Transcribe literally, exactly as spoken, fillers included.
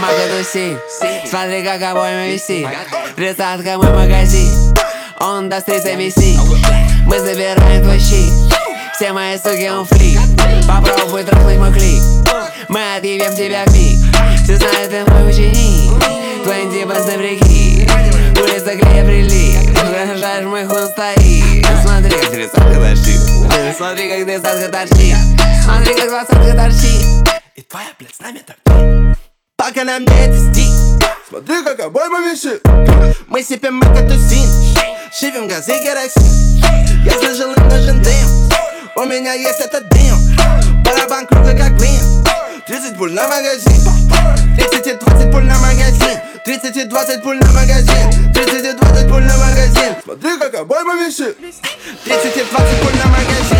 Мага тусит, смотри, как обойма висит. Тридцатка мой магазин, он до стрита висит. Мы забираем твой щит, все мои суки он флик. Попробуй трахнуть мой клик, мы отъебем тебя в миг. Все знают, ты мой ученик, твои типасы прикид. Улица клея прилип, выражаешь мой хуй стоит. Смотри, как тридцатка торчит, смотри, как тридцатка торчит, смотри, как двадцатка торчит. И твоя, блядь, с нами так. Пока на мне это стик, смотри, как обойма висит. Мы сипем макатусин, шипим газы керосин. Я слышал, им нужен дым, у меня есть этот дым. Барабан круглый, как блин. Тридцать пуль на магазин, тридцать и двадцать пуль на магазин, тридцать и двадцать пуль на магазин, тридцать и двадцать пуль на магазин. Смотри, как обойма висит, тридцать и двадцать пуль на магазин.